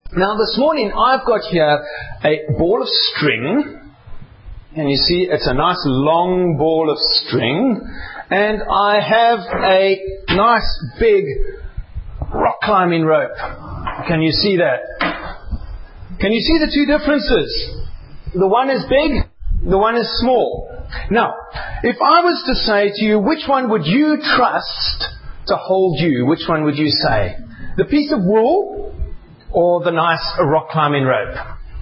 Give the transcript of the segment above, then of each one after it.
Now this morning I've got here a ball of string. And you see, it's a nice long ball of string. And I have a nice big rock climbing rope. Can you see that? Can you see the two differences? The one is big, the one is small. Now, if I was to say to you, which one would you trust to hold you? Which one would you say? The piece of wool or the nice rock climbing rope?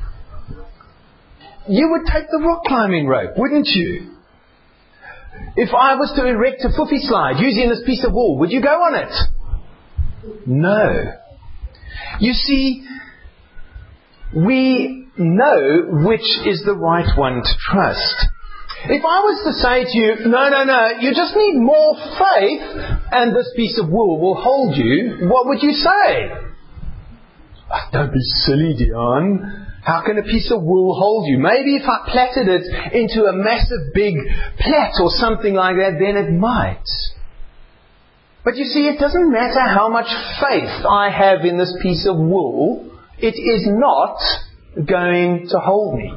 You would take the rock climbing rope, wouldn't you? If I was to erect a foofy slide using this piece of wool, would you go on it? No. You see, we know which is the right one to trust. If I was to say to you, no, you just need more faith and this piece of wool will hold you, what would you say? Oh, don't be silly, Dion. How can a piece of wool hold you? Maybe if I plaited it into a massive big plait or something like that, then it might. But you see, it doesn't matter how much faith I have in this piece of wool, it is not going to hold me.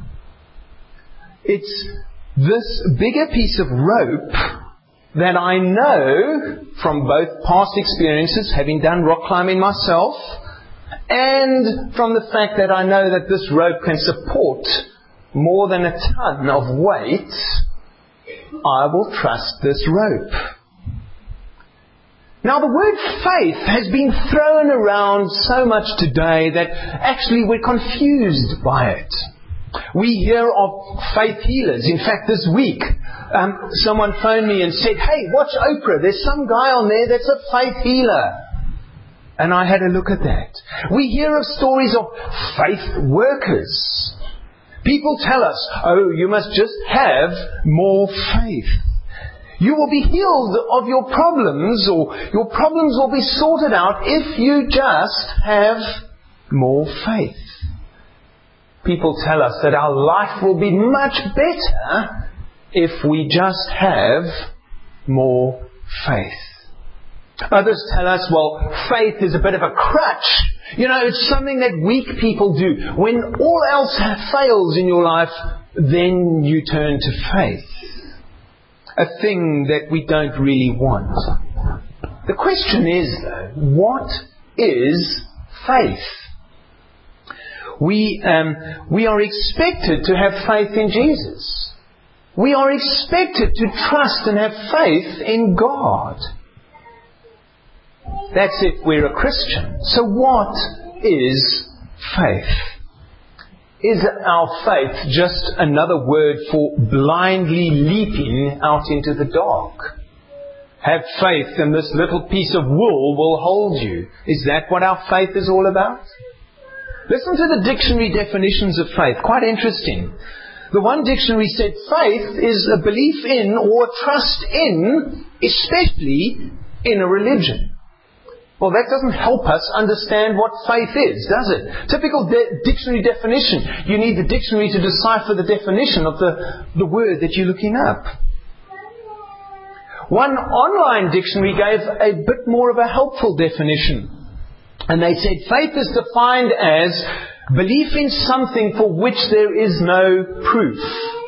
It's this bigger piece of rope that I know from both past experiences, having done rock climbing myself, and from the fact that I know that this rope can support more than a ton of weight, I will trust this rope. Now the word faith has been thrown around so much today that actually we're confused by it. We hear of faith healers. In fact, this week, someone phoned me and said, "Hey, watch Oprah. There's some guy on there that's a faith healer." And I had a look at that. We hear of stories of faith workers. People tell us, oh, you must just have more faith. You will be healed of your problems, or your problems will be sorted out if you just have more faith. People tell us that our life will be much better if we just have more faith. Others tell us, well, faith is a bit of a crutch. It's something that weak people do. When all else fails in your life, then you turn to faith. A thing that we don't really want. The question is, though, what is faith? We are expected to have faith in Jesus. We are expected to trust and have faith in God. That's if we're a Christian. So what is faith? Is our faith just another word for blindly leaping out into the dark? Have faith and this little piece of wool will hold you. Is that what our faith is all about? Listen to the dictionary definitions of faith. Quite interesting. The one dictionary said faith is a belief in or a trust in, especially in a religion. Well, that doesn't help us understand what faith is, does it? Typical dictionary definition. You need the dictionary to decipher the definition of the word that you're looking up. One online dictionary gave a bit more of a helpful definition. And they said faith is defined as belief in something for which there is no proof.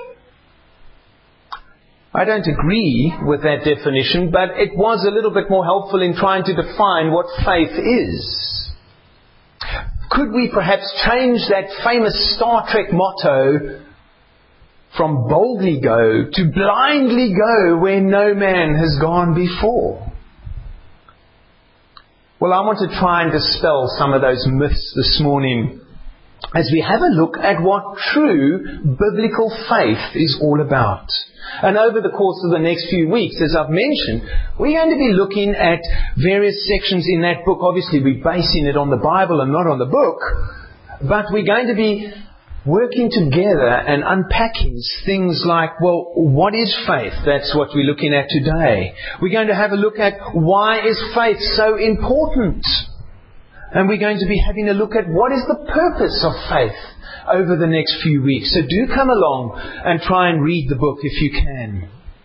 I don't agree with that definition, but it was a little bit more helpful in trying to define what faith is. Could we perhaps change that famous Star Trek motto from boldly go to blindly go where no man has gone before? Well, I want to try and dispel some of those myths this morning as we have a look at what true biblical faith is all about. And over the course of the next few weeks, as I've mentioned, we're going to be looking at various sections in that book. Obviously, we're basing it on the Bible and not on the book. But we're going to be working together and unpacking things like, well, what is faith? That's what we're looking at today. We're going to have a look at why is faith so important? And we're going to be having a look at what is the purpose of faith over the next few weeks. So do come along and try and read the book if you can.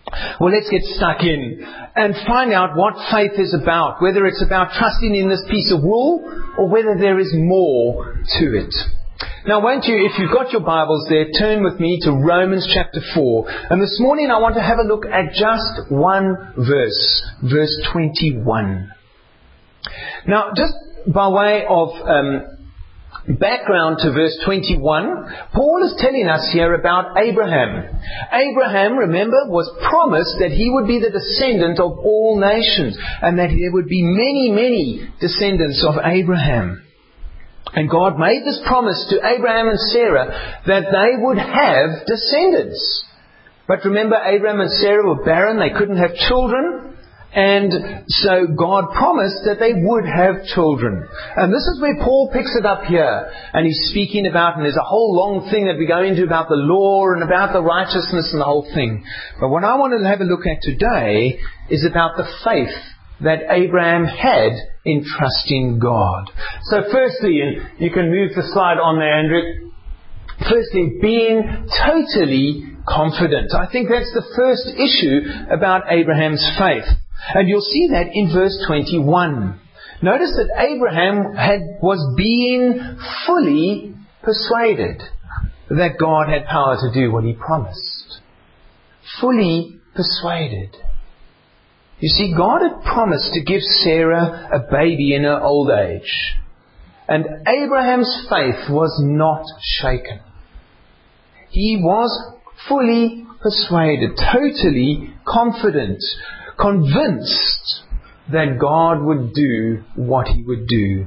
Well, let's get stuck in and find out what faith is about, whether it's about trusting in this piece of wool or whether there is more to it. Now, won't you, if you've got your Bibles there, turn with me to Romans chapter 4. And this morning I want to have a look at just one verse, verse 21. Now, just by way of background to verse 21, Paul is telling us here about Abraham. Abraham, remember, was promised that he would be the descendant of all nations and that there would be many, many descendants of Abraham. And God made this promise to Abraham and Sarah that they would have descendants. But remember, Abraham and Sarah were barren, they couldn't have children. And so God promised that they would have children. And this is where Paul picks it up here. And he's speaking about, and there's a whole long thing that we go into about the law and about the righteousness and the whole thing. But what I want to have a look at today is about the faith that Abraham had in trusting God. So firstly, and you can move the slide on there, Andrew. Firstly, being totally confident. I think that's the first issue about Abraham's faith. And you'll see that in verse 21. Notice that Abraham was being fully persuaded that God had power to do what He promised. Fully persuaded. You see, God had promised to give Sarah a baby in her old age. And Abraham's faith was not shaken. He was fully persuaded, totally confident, convinced that God would do what He would do.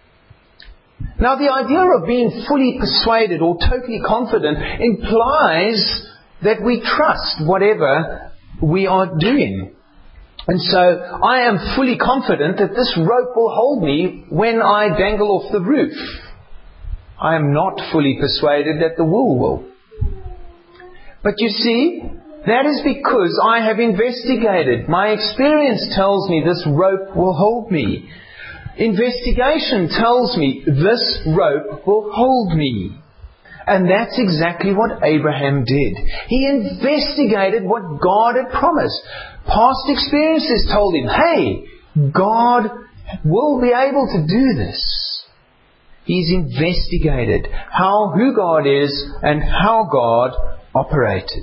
Now, the idea of being fully persuaded or totally confident implies that we trust whatever we are doing. And so, I am fully confident that this rope will hold me when I dangle off the roof. I am not fully persuaded that the wool will. But you see, that is because I have investigated. My experience tells me this rope will hold me. Investigation tells me this rope will hold me. And that's exactly what Abraham did. He investigated what God had promised. Past experiences told him, hey, God will be able to do this. He's investigated who God is and how God operated.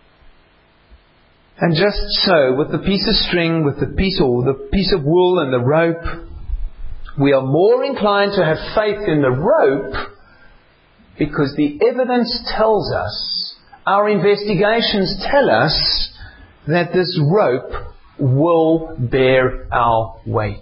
And just so, with the piece of string, with the piece of wool and the rope, we are more inclined to have faith in the rope because the evidence tells us, our investigations tell us, that this rope will bear our weight.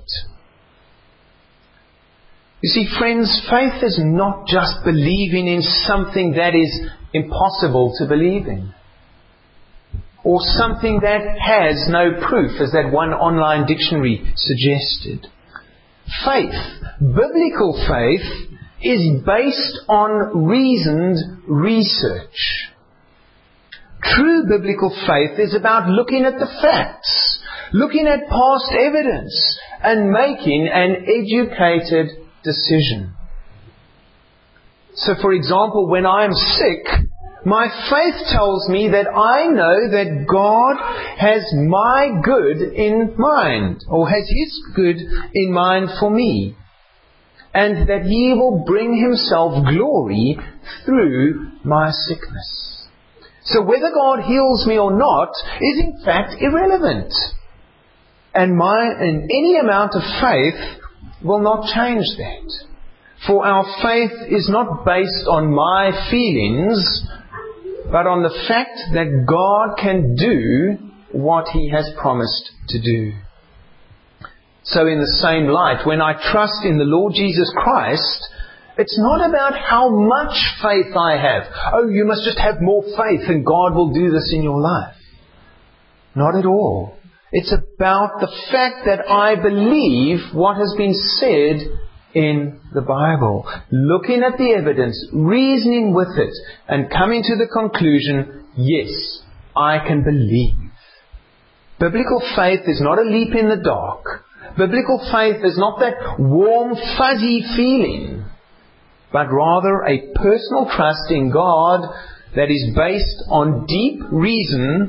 You see, friends, faith is not just believing in something that is impossible to believe in, or something that has no proof, as that one online dictionary suggested. Faith, biblical faith, is based on reasoned research. True biblical faith is about looking at the facts, looking at past evidence, and making an educated decision. So, for example, when I am sick, my faith tells me that I know that God has my good in mind, or has His good in mind for me, and that He will bring Himself glory through my sickness. So whether God heals me or not is in fact irrelevant. And any amount of faith will not change that. For our faith is not based on my feelings, but on the fact that God can do what He has promised to do. So in the same light, when I trust in the Lord Jesus Christ, it's not about how much faith I have. Oh, you must just have more faith and God will do this in your life. Not at all. It's about the fact that I believe what has been said in the Bible. Looking at the evidence, reasoning with it, and coming to the conclusion, yes, I can believe. Biblical faith is not a leap in the dark. Biblical faith is not that warm, fuzzy feeling, but rather a personal trust in God that is based on deep reason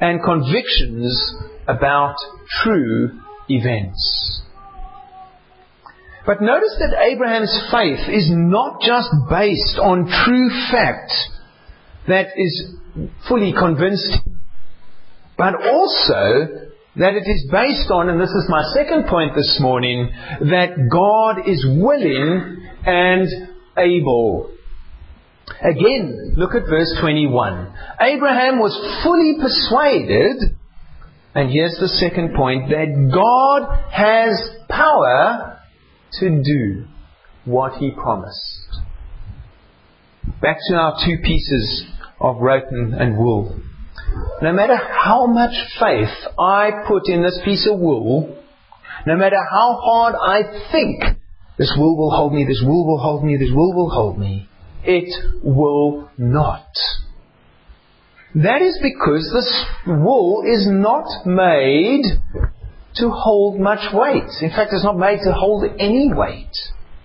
and convictions about true events. But notice that Abraham's faith is not just based on true fact that is fully convinced him, but also that it is based on, and this is my second point this morning, that God is willing and able. Again, look at verse 21. Abraham was fully persuaded, and here's the second point, that God has power to do what He promised. Back to our two pieces of rope and wool. No matter how much faith I put in this piece of wool, no matter how hard I think this wool will hold me, this wool will hold me, this wool will hold me, it will not. That is because this wool is not made to hold much weight. In fact, it's not made to hold any weight.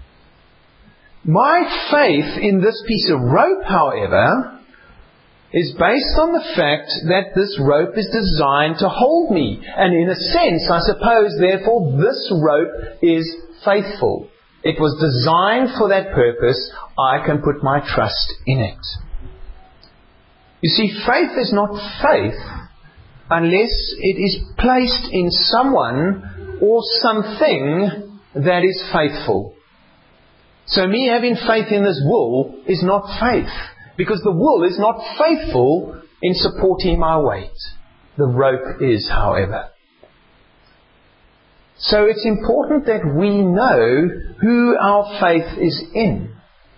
My faith in this piece of rope, however, is based on the fact that this rope is designed to hold me. And in a sense, I suppose, therefore, this rope is faithful. It was designed for that purpose. I can put my trust in it. You see, faith is not faith unless it is placed in someone or something that is faithful. So me having faith in this wool is not faith, because the wool is not faithful in supporting my weight. The rope is, however. So it's important that we know who our faith is in.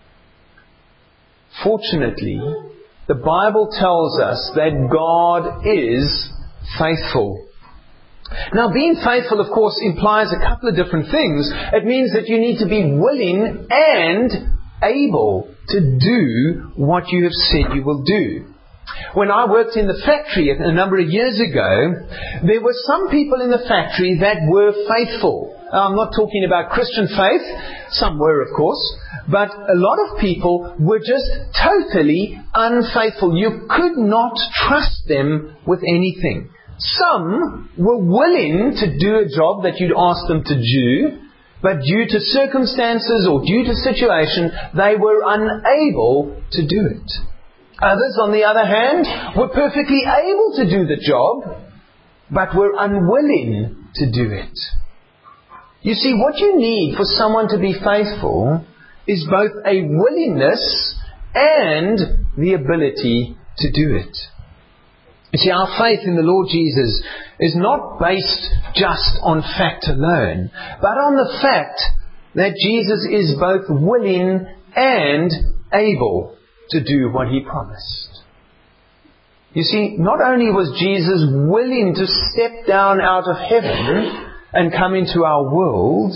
Fortunately, the Bible tells us that God is faithful. Now, being faithful, of course, implies a couple of different things. It means that you need to be willing and able to do what you have said you will do. When I worked in the factory a number of years ago, there were some people in the factory that were faithful. I'm not talking about Christian faith. Some were, of course. But a lot of people were just totally unfaithful. You could not trust them with anything. Some were willing to do a job that you'd ask them to do, but due to circumstances or due to situation, they were unable to do it. Others, on the other hand, were perfectly able to do the job, but were unwilling to do it. You see, what you need for someone to be faithful is both a willingness and the ability to do it. You see, our faith in the Lord Jesus is not based just on fact alone, but on the fact that Jesus is both willing and able to do what He promised. You see, not only was Jesus willing to step down out of heaven and come into our world,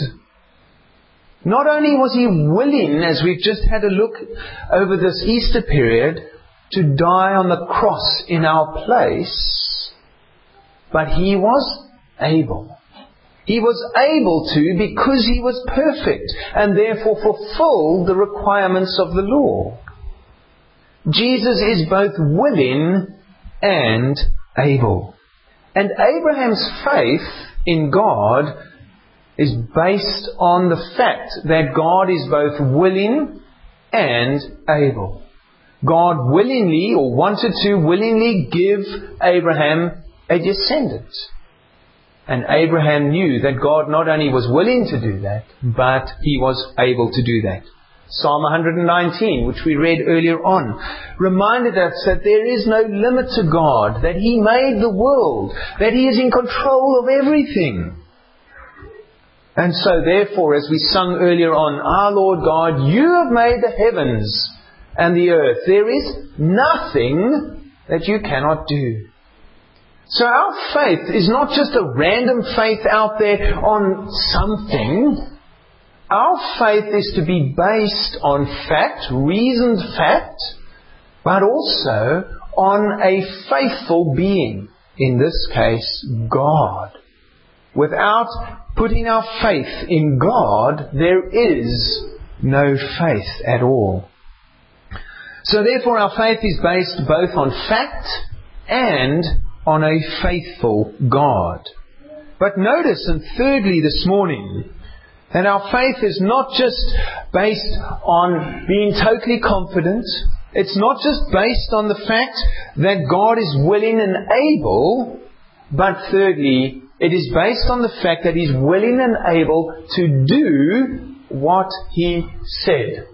not only was He willing, as we've just had a look over this Easter period, to die on the cross in our place, but He was able. He was able to because He was perfect and therefore fulfilled the requirements of the law. Jesus is both willing and able. And Abraham's faith in God is based on the fact that God is both willing and able. God willingly, or wanted to willingly, give Abraham a descendant. And Abraham knew that God not only was willing to do that, but He was able to do that. Psalm 119, which we read earlier on, reminded us that there is no limit to God, that He made the world, that He is in control of everything. And so therefore, as we sung earlier on, our Lord God, You have made the heavens and the earth. There is nothing that You cannot do. So our faith is not just a random faith out there on something. Our faith is to be based on fact, reasoned fact, but also on a faithful being. In this case, God. Without putting our faith in God, there is no faith at all. So therefore our faith is based both on fact and on a faithful God. But notice, and thirdly this morning, that our faith is not just based on being totally confident. It's not just based on the fact that God is willing and able, but thirdly, it is based on the fact that He's willing and able to do what He said.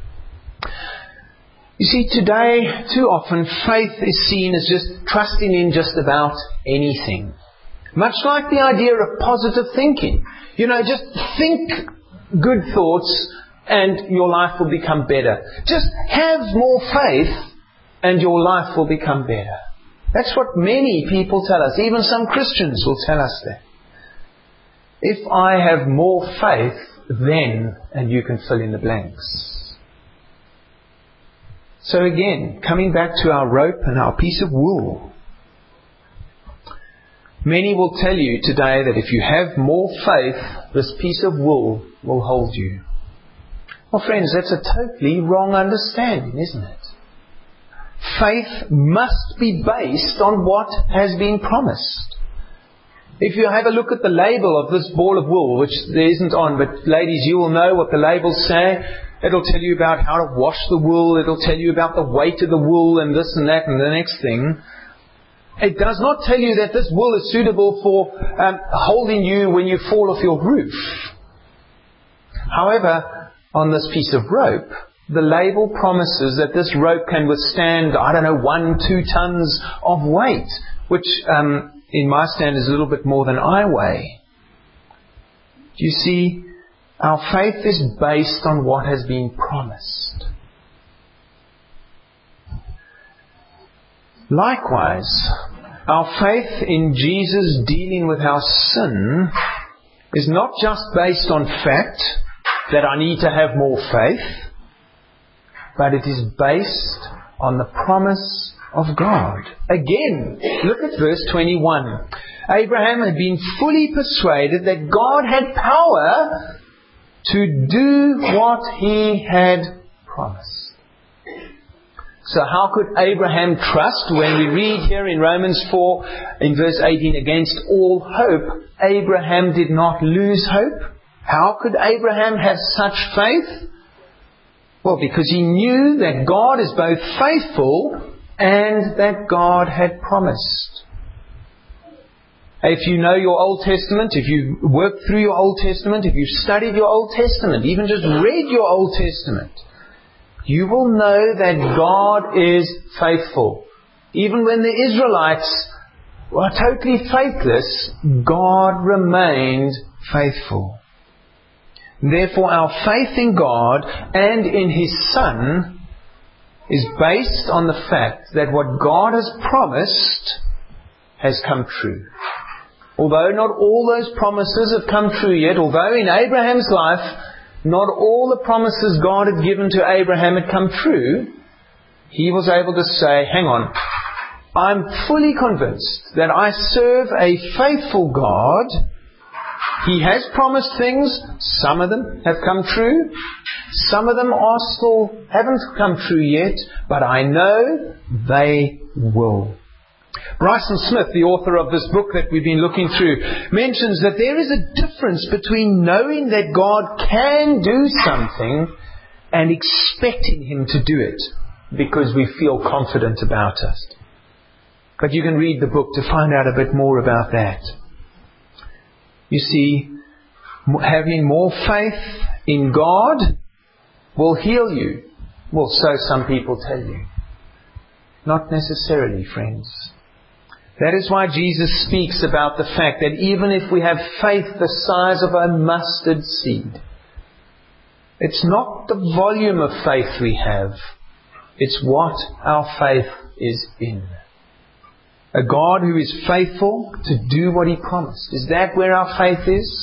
You see, today, too often, faith is seen as just trusting in just about anything. Much like the idea of positive thinking. Just think good thoughts and your life will become better. Just have more faith and your life will become better. That's what many people tell us. Even some Christians will tell us that. If I have more faith, then, and you can fill in the blanks. So again, coming back to our rope and our piece of wool. Many will tell you today that if you have more faith, this piece of wool will hold you. Well, friends, that's a totally wrong understanding, isn't it? Faith must be based on what has been promised. If you have a look at the label of this ball of wool, which there isn't on, but ladies, you will know what the labels say. It'll tell you about how to wash the wool. It'll tell you about the weight of the wool and this and that and the next thing. It does not tell you that this wool is suitable for holding you when you fall off your roof. However, on this piece of rope, the label promises that this rope can withstand, 1-2 tons of weight, which in my stand is a little bit more than I weigh. Do you see, our faith is based on what has been promised. Likewise, our faith in Jesus dealing with our sin is not just based on fact that I need to have more faith, but it is based on the promise of God. Again, look at verse 21. Abraham had been fully persuaded that God had power to do what He had promised. So how could Abraham trust when we read here in Romans 4 in verse 18, against all hope, Abraham did not lose hope? How could Abraham have such faith? Well, because he knew that God is both faithful and that God had promised. If you know your Old Testament, if you worked through your Old Testament, if you studied your Old Testament, even just read your Old Testament, you will know that God is faithful. Even when the Israelites were totally faithless, God remained faithful. Therefore, our faith in God and in His Son is based on the fact that what God has promised has come true. Although not all those promises have come true yet, although in Abraham's life not all the promises God had given to Abraham had come true, he was able to say, hang on, I'm fully convinced that I serve a faithful God. He has promised things. Some of them have come true. Some of them haven't come true yet, but I know they will. Bryson Smith, the author of this book that we've been looking through, mentions that there is a difference between knowing that God can do something and expecting Him to do it because we feel confident about it. But you can read the book to find out a bit more about that. You see, having more faith in God will heal you. Well, so some people tell you. Not necessarily, friends. That is why Jesus speaks about the fact that even if we have faith the size of a mustard seed, it's not the volume of faith we have, it's what our faith is in. A God who is faithful to do what He promised. Is that where our faith is?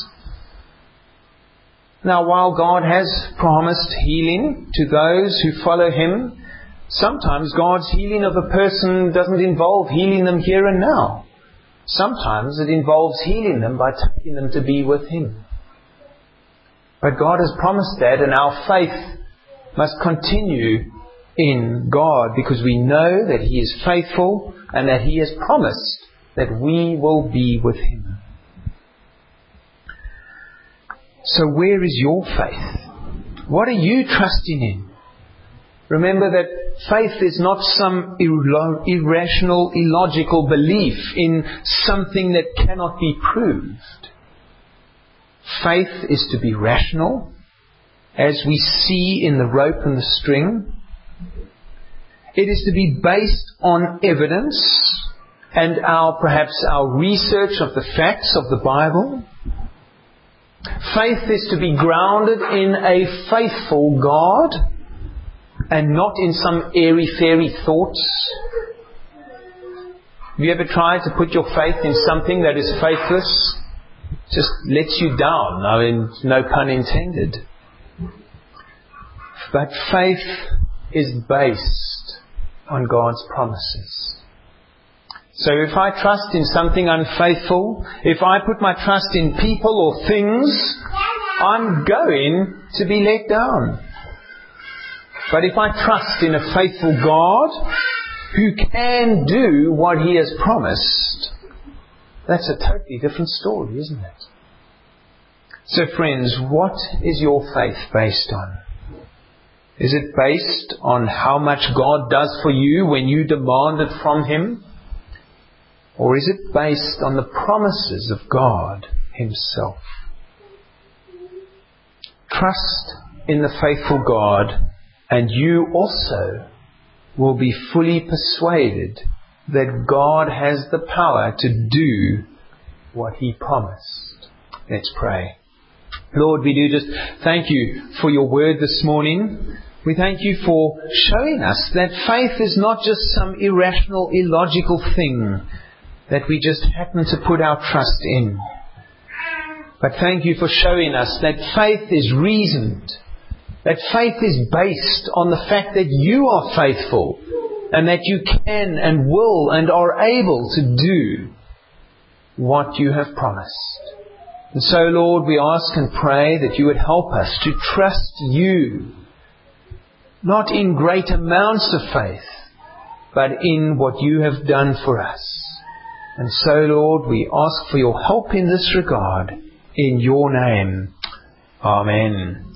Now, while God has promised healing to those who follow Him, sometimes God's healing of a person doesn't involve healing them here and now. Sometimes it involves healing them by taking them to be with Him. But God has promised that, and our faith must continue in God because we know that He is faithful and that He has promised that we will be with Him. So where is your faith? What are you trusting in? Remember that faith is not some irrational, illogical belief in something that cannot be proved. Faith is to be rational, as we see in the rope and the string. It is to be based on evidence and perhaps our research of the facts of the Bible. Faith is to be grounded in a faithful God and not in some airy-fairy thoughts. Have you ever tried to put your faith in something that is faithless? Just lets you down. No pun intended. But faith is based on God's promises. So if I trust in something unfaithful, if I put my trust in people or things, I'm going to be let down. But if I trust in a faithful God who can do what He has promised, that's a totally different story, isn't it? So friends, what is your faith based on? Is it based on how much God does for you when you demand it from Him? Or is it based on the promises of God Himself? Trust in the faithful God, and you also will be fully persuaded that God has the power to do what He promised. Let's pray. Lord, we do just thank You for Your word this morning. We thank You for showing us that faith is not just some irrational, illogical thing that we just happen to put our trust in. But thank You for showing us that faith is reasoned, that faith is based on the fact that You are faithful and that You can and will and are able to do what You have promised. And so, Lord, we ask and pray that You would help us to trust You, not in great amounts of faith, but in what You have done for us. And so, Lord, we ask for Your help in this regard, in Your name. Amen.